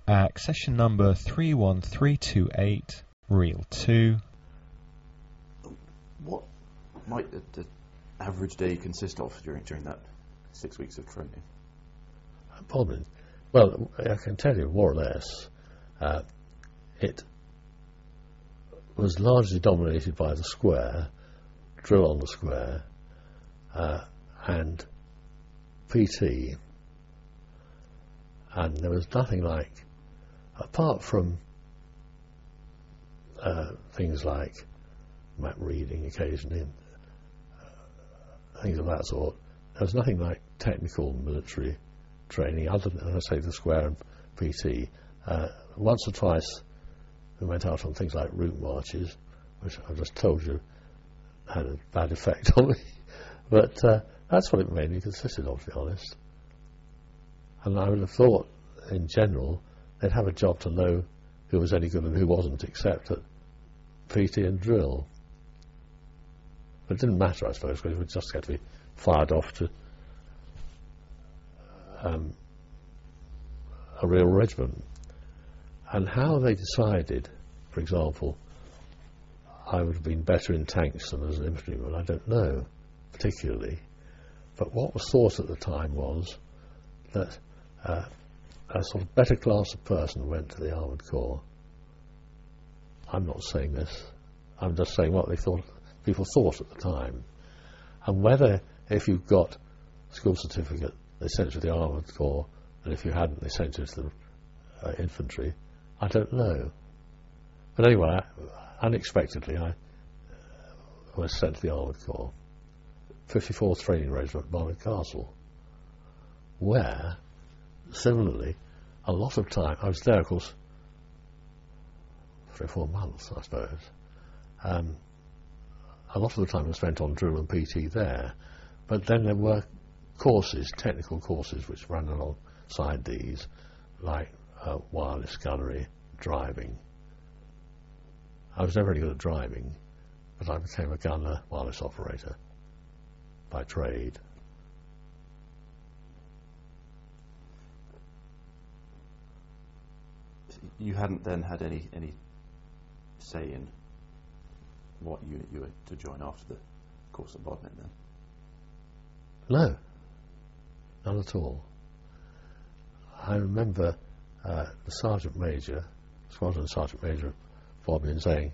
Accession number 31328, reel 2. What might the average day consist of during that 6 weeks of training? Bombing. Well, I can tell you more or less. It was largely dominated by the square, drill on the square, and PT. And there was nothing like, apart from things like map reading occasionally, things of that sort, there was nothing like technical military training other than, as I say, the square and PT. Once or twice we went out on things like route marches, which I just told you had a bad effect on me. But that's what it mainly consisted of, to be honest. And I would have thought, in general, they'd have a job to know who was any good and who wasn't, except at PT and drill. But it didn't matter, I suppose, because we just had to be fired off to a real regiment. And how they decided, for example, I would have been better in tanks than as an infantryman, I don't know particularly. But what was thought at the time was that a sort of better class of person went to the Armoured Corps. I'm not saying this, I'm just saying what they thought, people thought at the time. And whether, if you've got a school certificate, they sent you to the Armoured Corps, and if you hadn't, they sent you to the infantry, I don't know. But anyway, unexpectedly, I was sent to the Armoured Corps, 54th Training Regiment, Barnard Castle, where, similarly, a lot of time, I was there, of course, 3 or 4 months, I suppose. A lot of the time was spent on drill and PT there, but then there were courses, technical courses, which ran alongside these, like wireless gunnery, driving. I was never really good at driving, but I became a gunner, wireless operator by trade. You hadn't then had any say in what unit you were to join after the course at Bodmin then? No, none at all. I remember the Sergeant Major, Squadron Sergeant Major of Bodmin saying,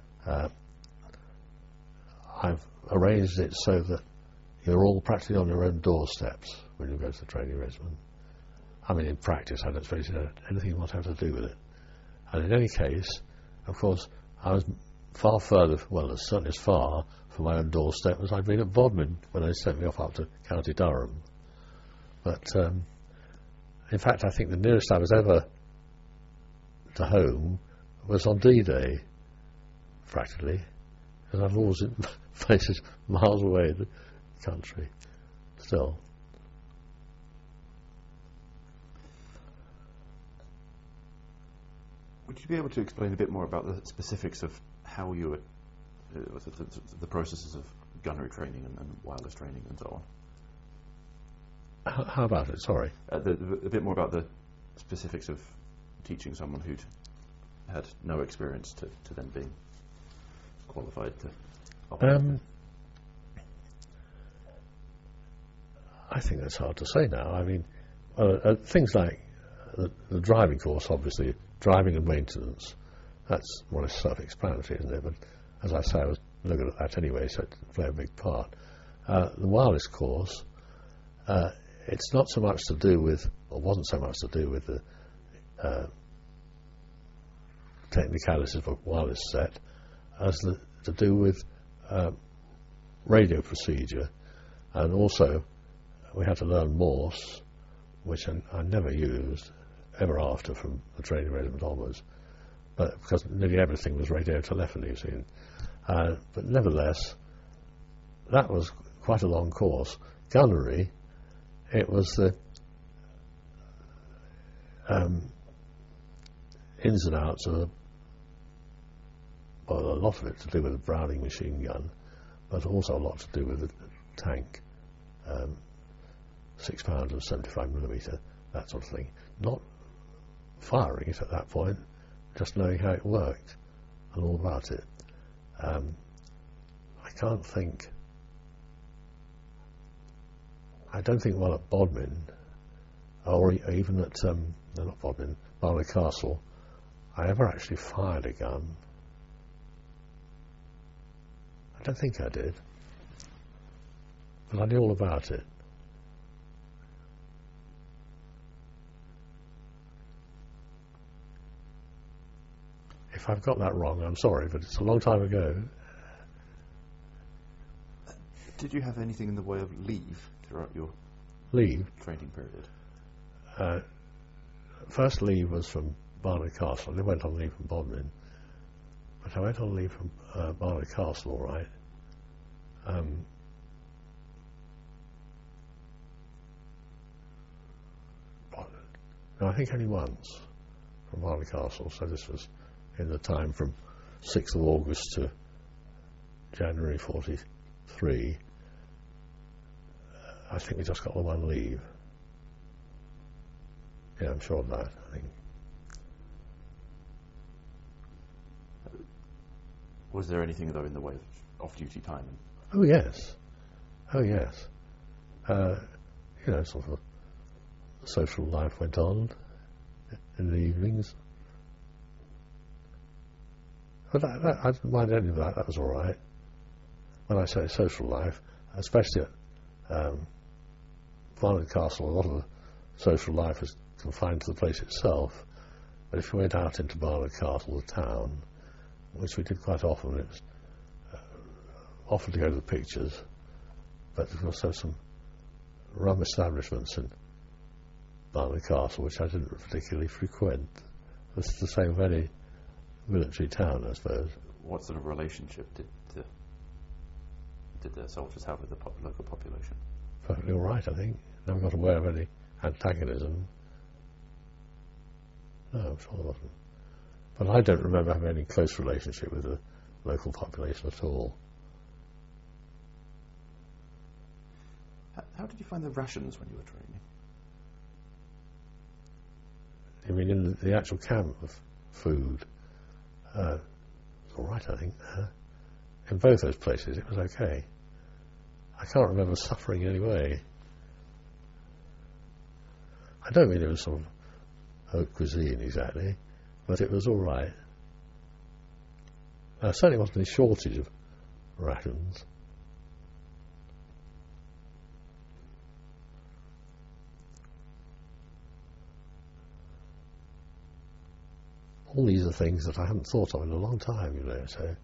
I've arranged it so that you're all practically on your own doorsteps when you go to the training regiment. I mean, in practice, I don't suppose it had anything whatever to do with it. And in any case, of course, I was far further, well, certainly as far from my own doorstep as I'd been at Bodmin when they sent me off up to County Durham. But, in fact, I think the nearest I was ever to home was on D-Day, practically, because I've always in places miles away in the country, still. Would you be able to explain a bit more about the specifics of how you were, the processes of gunnery training and wireless training and so on? How about it? Sorry. A bit more about the specifics of teaching someone who'd had no experience to then being qualified to operate. I think that's hard to say now. I mean, things like the driving course, obviously, driving and maintenance, that's more or less self-explanatory, isn't it? But as I say, I was no good at that anyway, so it didn't play a big part. The wireless course, it's not so much to do with, or wasn't so much to do with the technicalities of a wireless set, as to do with radio procedure. And also, we had to learn Morse, which I never used ever after from the training regiment onwards, but because nearly everything was radio telephony, you see. But nevertheless, that was quite a long course. Gunnery, it was the ins and outs of well, a lot of it to do with the Browning machine gun, but also a lot to do with the tank, 6 pound and 75mm, that sort of thing. Not firing it at that point, just knowing how it worked and all about it. I don't think while at Bodmin, or even at, no, not Bodmin, Barnard Castle, I ever actually fired a gun. I don't think I did. But I knew all about it. If I've got that wrong, I'm sorry, but it's a long time ago. Did you have anything in the way of leave throughout your Leave? training period? First leave was from Barnard Castle. I went on leave from Bodmin. But I went on leave from Barnard Castle, all right. No, I think only once from Barnard Castle. So this was in the time from 6th of August to January 43. I think we just got the one leave. Yeah, I'm sure of that, I think. Was there anything, though, in the way of off-duty time? Oh, yes. Oh, yes. Sort of social life went on in the evenings. But I didn't mind any of that. That was all right. When I say social life, especially at Barnard Castle, a lot of the social life is confined to the place itself. But if you went out into Barnard Castle, the town, which we did quite often, it was often to go to the pictures, but there was also some rum establishments in Barnard Castle, which I didn't particularly frequent. It's the same with any military town, I suppose. What sort of relationship did the soldiers have with the local population? Perfectly all right, I think. Never got aware of any antagonism. No, I'm sure there wasn't. But I don't remember having any close relationship with the local population at all. How did you find the rations when you were training? You mean in the actual camp of food? It was all right, I think. In both those places, it was okay. I can't remember suffering in any way. I don't mean it was sort of haute cuisine exactly, but it was all right. There certainly wasn't any shortage of rations. All these are things that I haven't thought of in a long time, so...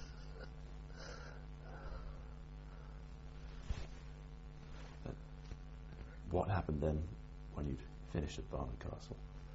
What happened then when you'd finished at Barnard Castle?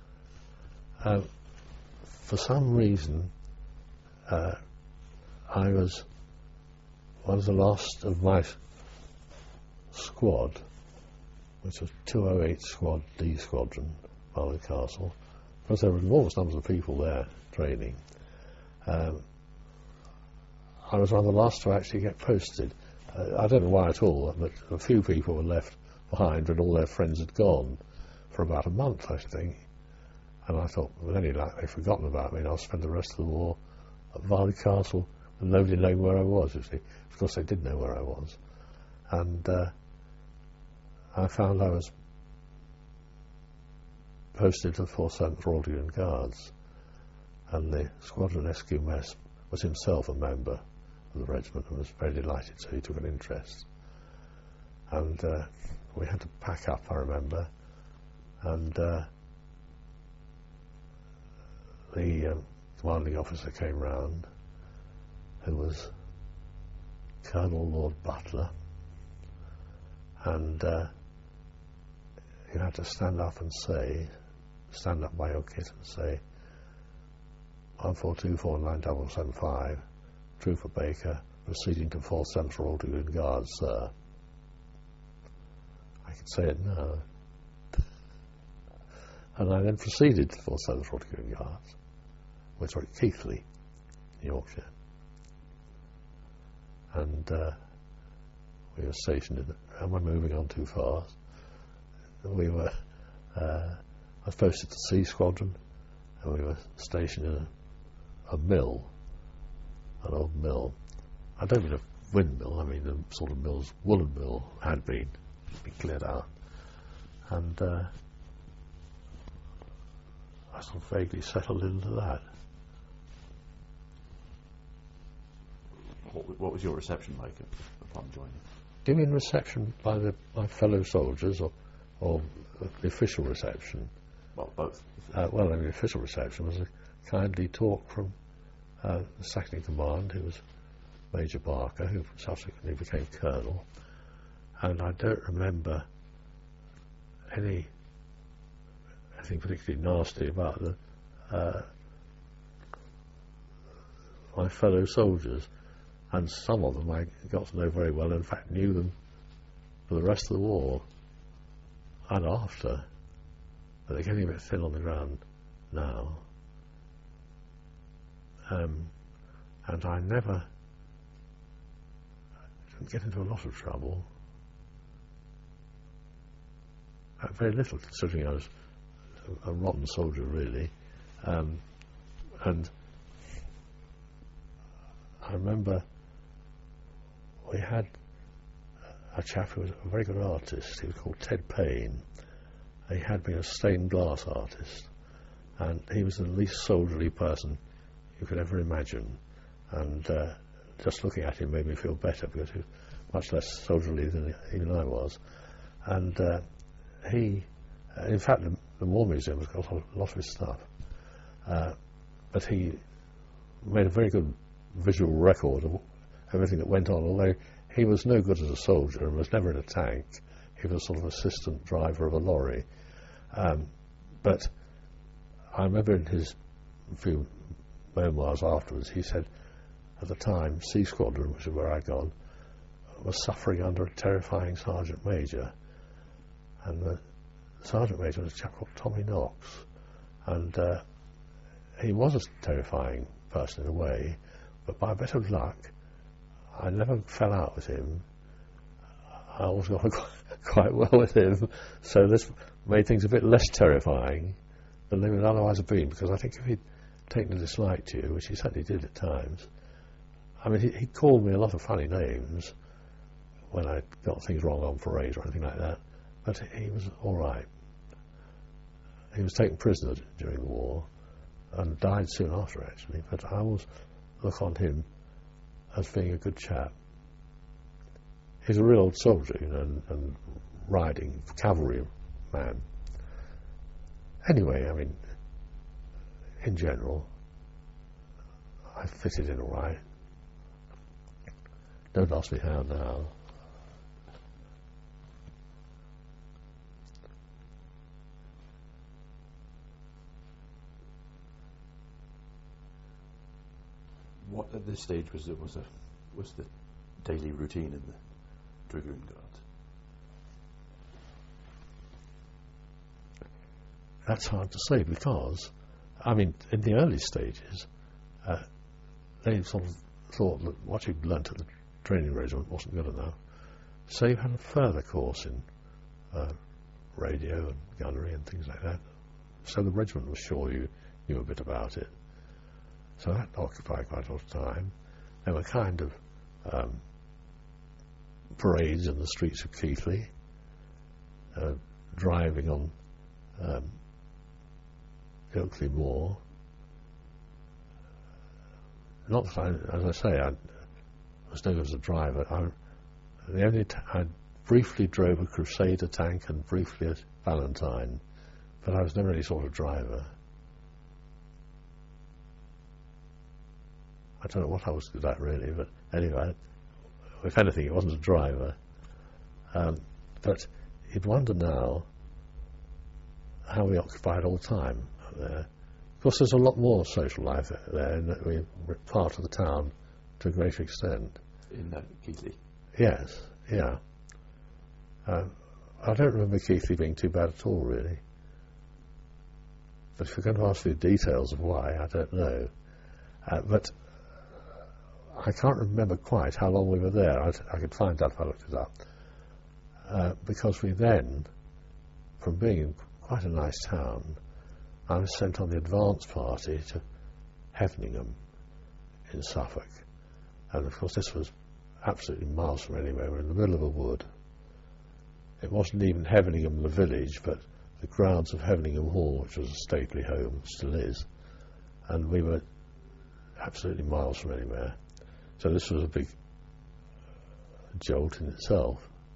For some reason, I was one of the last of my squad, which was 208 Squad D Squadron, Barnard Castle, because there were enormous numbers of people there training. I was one of the last to actually get posted. I don't know why at all, but a few people were left behind when all their friends had gone for about a month, I think. And I thought, with any luck, they've forgotten about me and I'll spend the rest of the war at Barnard Castle with nobody knowing where I was, you see. Of course, they did know where I was. And I found I was posted to the 47th Royal Dragoon Guards, and the squadron SQ-mess was himself a member of the regiment and was very delighted, so he took an interest. And we had to pack up, I remember, and the commanding officer came round, who was Colonel Lord Butler, and you had to stand up by your kit and say, 1424975, Trooper Baker, proceeding to 47th Royal Dragoon Guards, sir. I could say it now. And I then proceeded to 47th Royal Dragoon Guards, which were at Keighley, Yorkshire. And we were stationed in, and we're moving on too fast. We were, I was posted to C Squadron, and we were stationed in a mill, an old mill. I don't mean a windmill, I mean the sort of mill's woolen mill had been cleared out. And I sort of vaguely settled into that. What was your reception like upon joining? Do you mean reception by my fellow soldiers or the official reception? Well, both. Well, the official reception was a kindly talk from the second in command, who was Major Barker, who subsequently became Colonel. And I don't remember anything particularly nasty about my fellow soldiers. And some of them I got to know very well, and in fact knew them for the rest of the war and after. But they're getting a bit thin on the ground now. And I didn't get into a lot of trouble. Very little, considering I was a rotten soldier, really. And I remember we had a chap who was a very good artist. He was called Ted Payne. He had been a stained glass artist, and he was the least soldierly person you could ever imagine. And just looking at him made me feel better, because he was much less soldierly than even I was. And he, in fact, the War Museum has got a lot of his stuff. But he made a very good visual record of everything that went on, although he was no good as a soldier and was never in a tank. He was sort of assistant driver of a lorry. But I remember in his few memoirs afterwards, he said at the time C Squadron, which is where I'd gone, was suffering under a terrifying Sergeant Major. And the Sergeant Major was a chap called Tommy Knox. And he was a terrifying person in a way, but by a bit of luck, I never fell out with him. I always got on quite well with him, so this made things a bit less terrifying than they would otherwise have been, because I think if he'd taken a dislike to you, which he certainly did at times, I mean, he called me a lot of funny names when I got things wrong on parade or anything like that, but he was all right. He was taken prisoner during the war and died soon after, actually, but I always look on him as being a good chap. He's a real old soldier, you know, and riding, cavalry man. Anyway, I mean, in general, I fitted in all right. Don't ask me how now. What at this stage was the daily routine in the Dragoon Guards? That's hard to say, because, I mean, in the early stages, they sort of thought that what you'd learnt at the training regiment wasn't good enough. So you had a further course in radio and gunnery and things like that. So the regiment was sure you knew a bit about it. So that occupied quite a lot of time. There were kind of parades in the streets of Keighley, driving on Ilkley Moor. Not that as I say, I was no good as a driver. I briefly drove a Crusader tank and briefly a Valentine, but I was never any sort of driver. I don't know what I was good at really, but anyway, if anything, it wasn't a driver. But you'd wonder now how we occupied all the time up there. Of course, there's a lot more social life there, and we're part of the town to a greater extent. In Keighley? Yes, yeah. I don't remember Keighley being too bad at all, really. But if you're going to ask me the details of why, I don't know. But I can't remember quite how long we were there. I could find that if I looked it up. Because we then, from being in quite a nice town, I was sent on the advance party to Heveningham in Suffolk. And of course this was absolutely miles from anywhere. We were in the middle of a wood. It wasn't even Heveningham the village, but the grounds of Heveningham Hall, which was a stately home, still is. And we were absolutely miles from anywhere. So this was a big jolt in itself.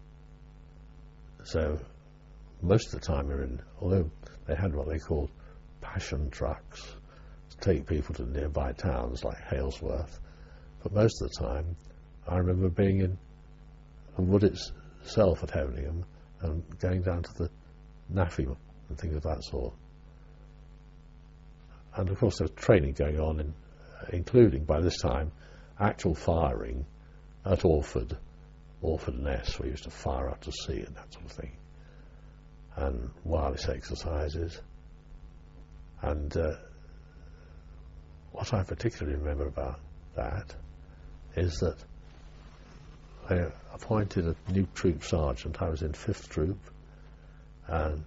So most of the time we were in, although they had what they called passion trucks to take people to nearby towns like Halesworth, but most of the time I remember being in the wood itself at Heveningham and going down to the Naffy and things of that sort. And of course there was training going on, including by this time actual firing at Orford Ness. We used to fire out to sea and that sort of thing, and wireless exercises. And what I particularly remember about that is that they appointed a new troop sergeant. I was in 5th Troop, and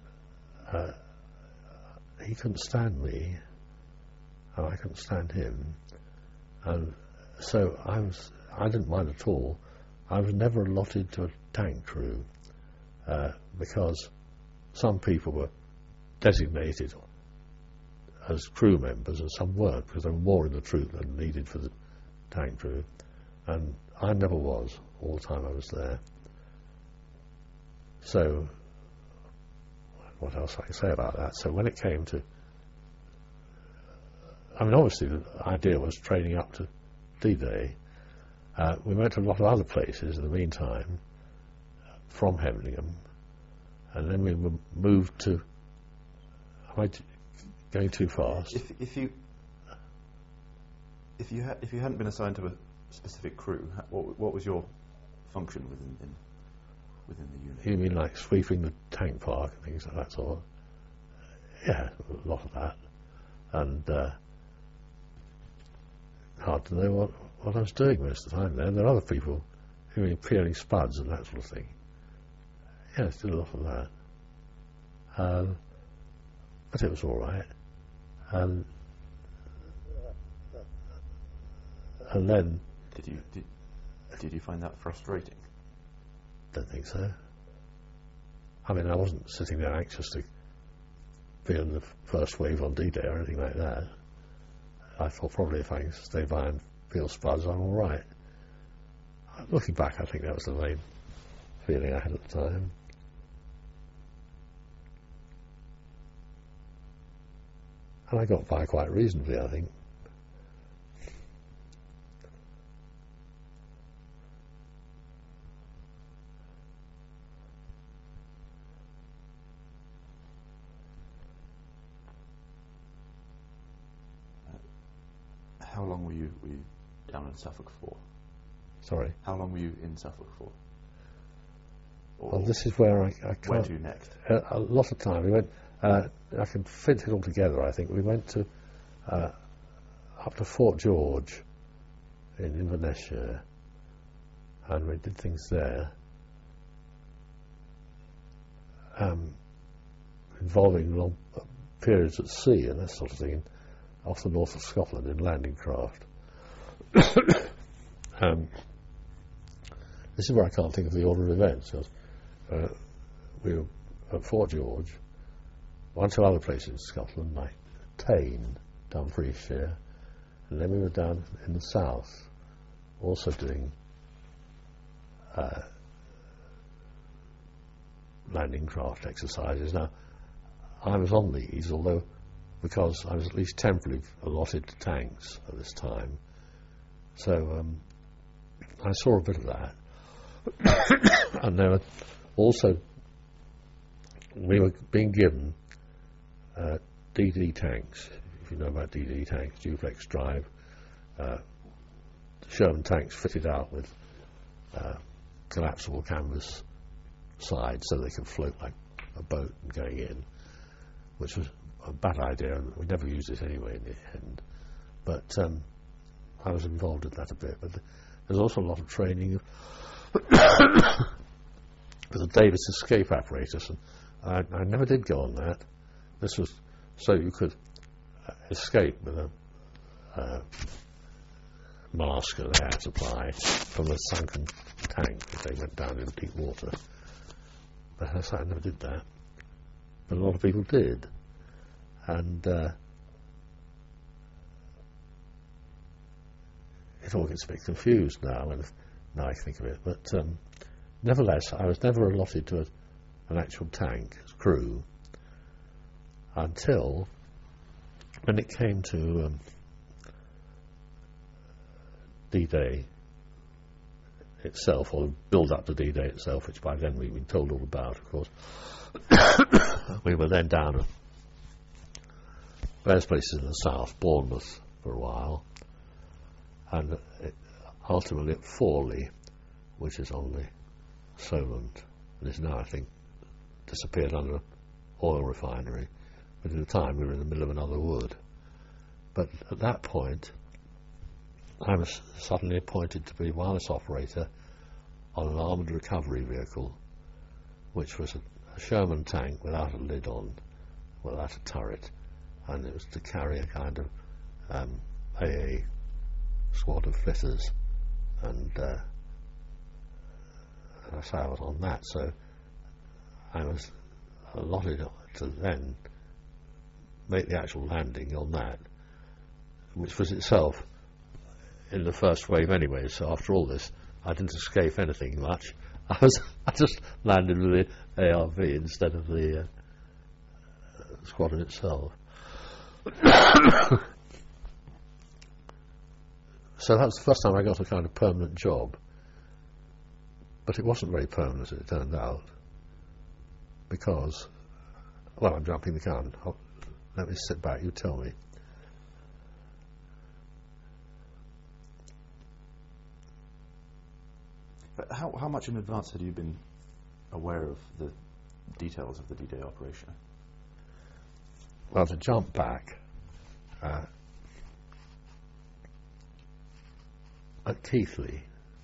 he couldn't stand me, and I couldn't stand him, and so I didn't mind at all. I was never allotted to a tank crew because some people were designated as crew members and some weren't, because there were more in the troop than needed for the tank crew, and I never was all the time I was there. So what else I can say about that? So when it came to, I mean, obviously the idea was training up to D-Day. We went to a lot of other places in the meantime from Heveningham, and then we were moved to, am I going too fast? If you hadn't been assigned to a specific crew, what was your function within the unit? You mean like sweeping the tank park and things like that sort of? Yeah, a lot of that. And hard to know what I was doing most of the time there. There are other people who were peeling spuds and that sort of thing. Yes, did a lot of that. But it was all right. And then... Did you find that frustrating? Don't think so. I mean, I wasn't sitting there anxious to be in the first wave on D-Day or anything like that. I thought probably if I can stay by and peel spuds, I'm all right. Looking back, I think that was the main feeling I had at the time. And I got by quite reasonably, I think. How long were you down in Suffolk for? Sorry? How long were you in Suffolk for? Well, this is where I can't... Where to next? A lot of time. We went... I can fit it all together, I think. We went to up to Fort George in Inverness, and we did things there involving long periods at sea and that sort of thing off the north of Scotland in landing craft. This is where I can't think of the order of events. We were at Fort George, one or two other places in Scotland, like Tain, Dumfriesshire, and then we were down in the south, also doing landing craft exercises. Now, I was on these, although because I was at least temporarily allotted to tanks at this time, so I saw a bit of that. And there were also, we were being given DD tanks, if you know about DD tanks, duplex drive, Sherman tanks fitted out with collapsible canvas sides so they could float like a boat going in, which was a bad idea, and we never used it anyway in the end. But I was involved in that a bit. But there's also a lot of training with the Davis escape apparatus, and I never did go on that. This was So you could escape with a mask and air supply from a sunken tank if they went down in deep water. But I never did that. But a lot of people did. And it all gets a bit confused now I think of it. But nevertheless, I was never allotted to an actual tank as crew until when it came to D-Day itself, or the build-up to D-Day itself, which by then we'd been told all about, of course. We were then down at various places in the south, Bournemouth for a while, and ultimately at Forley, which is on the Solent, and is now, I think, disappeared under an oil refinery. But at the time we were in the middle of another wood. But at that point, I was suddenly appointed to be wireless operator on an armoured recovery vehicle, which was a Sherman tank without a lid on, without a turret, and it was to carry a kind of AA squad of flitters, and so I was on that. So I was allotted to then make the actual landing on that, which was itself in the first wave anyway. So after all this, I didn't escape anything much. I just landed with the ARV instead of the squadron itself. So that was the first time I got a kind of permanent job. But it wasn't very permanent, as it turned out, because, well, I'm jumping the gun. Let me sit back, you tell me. But how much in advance had you been aware of the details of the D-Day operation? Well, to jump back, at Keighley,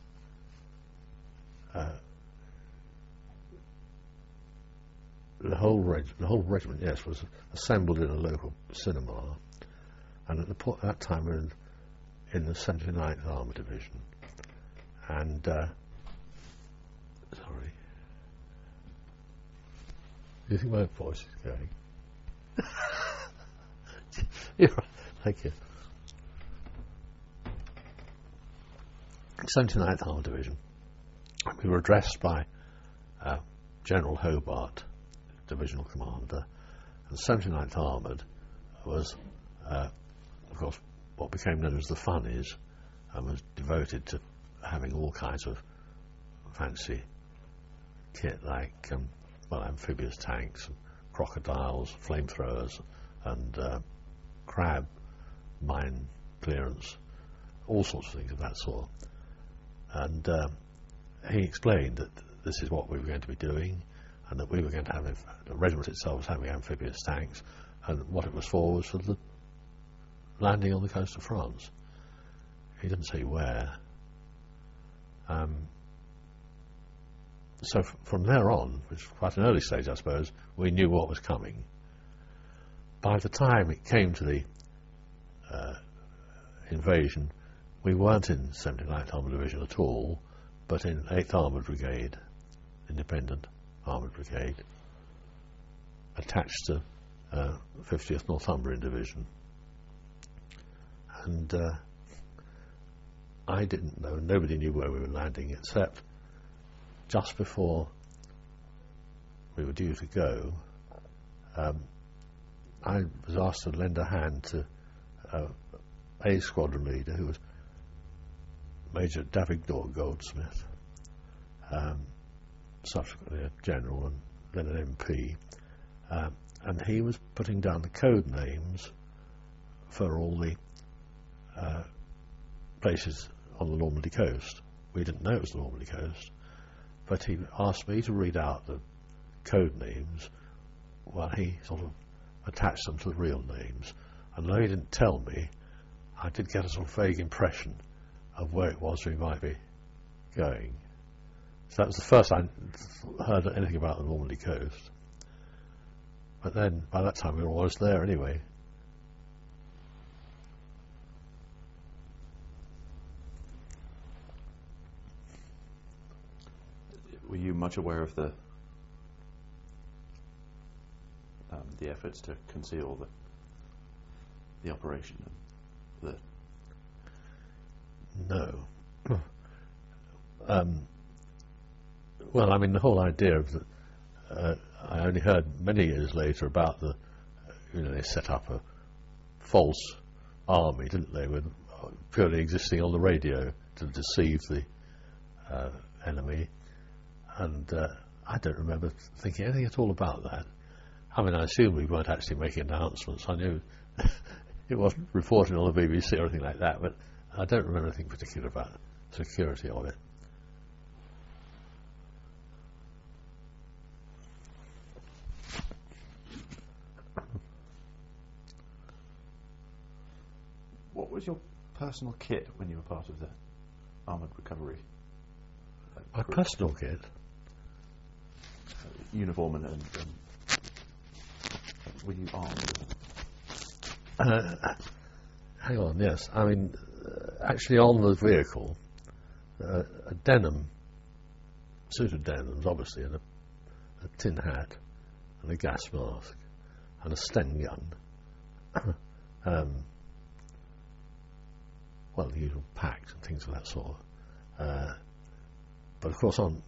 the whole regiment, yes, was assembled in a local cinema, and at that time we were in the 79th Armour Division, and sorry, do you think my voice is going? You're right. Thank you. 79th Armour Division. We were addressed by General Hobart, Divisional Commander, and 79th Armoured was, of course, what became known as the Funnies, and was devoted to having all kinds of fancy kit, like amphibious tanks, and crocodiles, flamethrowers, and crab mine clearance, all sorts of things of that sort. And he explained that this is what we were going to be doing, and that we were going to have the regiment itself was having amphibious tanks, and what it was for the landing on the coast of France. He didn't say where. So from there on, which was quite an early stage, I suppose, we knew what was coming. By the time it came to the invasion, we weren't in 79th Armoured Division at all, but in 8th Armoured Brigade, Independent Armoured Brigade, attached to 50th Northumbrian Division. And I didn't know, nobody knew where we were landing, except just before we were due to go, I was asked to lend a hand to a squadron leader, who was Major David Goldsmith, subsequently a general and then an MP, and he was putting down the code names for all the places on the Normandy coast. We didn't know it was the Normandy coast, but he asked me to read out the code names while he sort of attached them to the real names. And though he didn't tell me, I did get a sort of vague impression of where it was we might be going. So that was the first I heard anything about the Normandy coast. But then, by that time, we were almost there anyway. Were you much aware of the efforts to conceal the operation? And No. Well, I mean, the whole idea of I only heard many years later about they set up a false army, didn't they, with purely existing on the radio to deceive the enemy. And I don't remember thinking anything at all about that. I mean, I assume we weren't actually making announcements. I knew it wasn't reported on the BBC or anything like that, but I don't remember anything particular about the security of it. what was your personal kit when you were part of the armoured recovery? My personal kit? Uniform and were you armed? Hang on, yes. I mean, actually on the vehicle, a denim, suit of denims, obviously, and a tin hat, and a gas mask, and a Sten gun. Well, the usual packs and things of that sort. But of course, on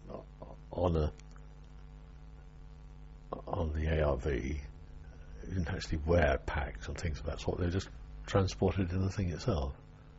the ARV, you didn't actually wear packs and things of that sort. They were just transported in the thing itself,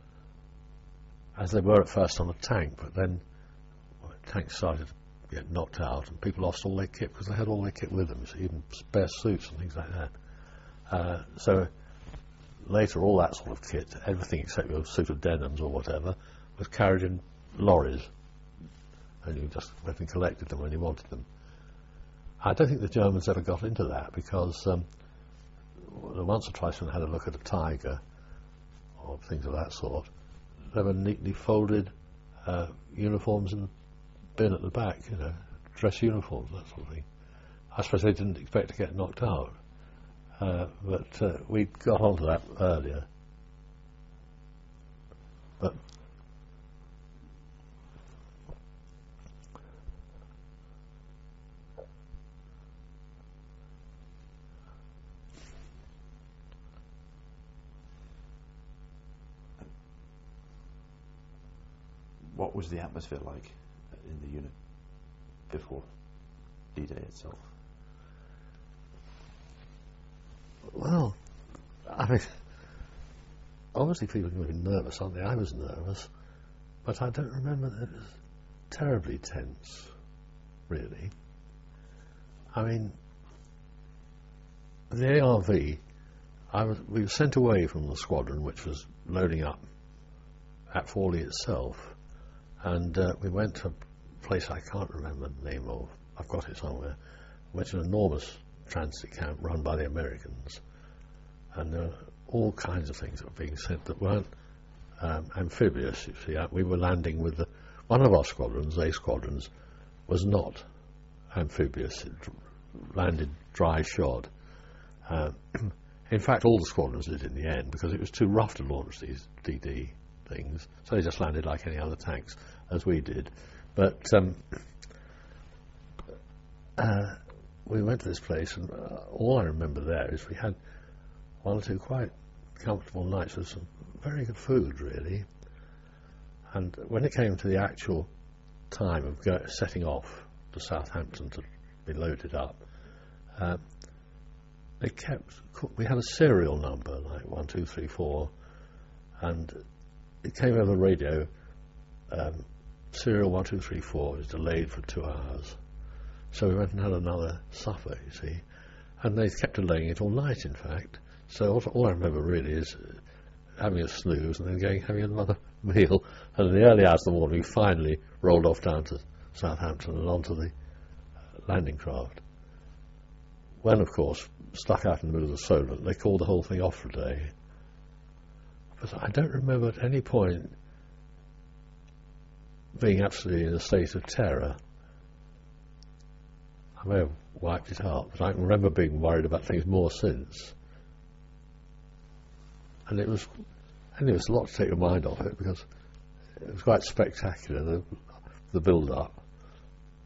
as they were at first on a tank. But then tanks started to get knocked out, and people lost all their kit because they had all their kit with them, so even spare suits and things like that. So later, all that sort of kit, everything except your suit of denims or whatever, was carried in lorries, and you just went and collected them when you wanted them. I don't think the Germans ever got into that, because once or twice when I had a look at a Tiger or things of that sort, there were neatly folded uniforms in the bin at the back, dress uniforms, that sort of thing. I suppose they didn't expect to get knocked out, but we got onto that earlier. But what was the atmosphere like in the unit before D-Day itself? Well, I mean, obviously people can be nervous, aren't they? I was nervous, but I don't remember that it was terribly tense, really. I mean, the ARV, we were sent away from the squadron, which was loading up at Forley itself, and we went to a place I can't remember the name of. I've got it somewhere. Went to an enormous transit camp run by the Americans, and there were all kinds of things that were being said that weren't amphibious. You see, we were landing with one of our squadrons, A squadrons, was not amphibious. It landed dry shod. In fact, all the squadrons did in the end, because it was too rough to launch these DD things, so they just landed like any other tanks, as we did. But we went to this place, and all I remember there is we had one or two quite comfortable nights with some very good food, really. And when it came to the actual time of setting off to Southampton to be loaded up, we had a serial number, like 1, 2, 3, 4, and it came over the radio, serial 1, 2, 3, 4 is delayed for 2 hours. So we went and had another supper, you see, and they kept delaying it all night, in fact. So all I remember really is having a snooze and then having another meal, and in the early hours of the morning we finally rolled off down to Southampton and onto the landing craft. When, of course, stuck out in the middle of the Solent, they called the whole thing off for a day. But I don't remember at any point being absolutely in a state of terror. I may have wiped it out. But I can remember being worried about things more since. And it was a lot to take your mind off it, because it was quite spectacular, the build-up.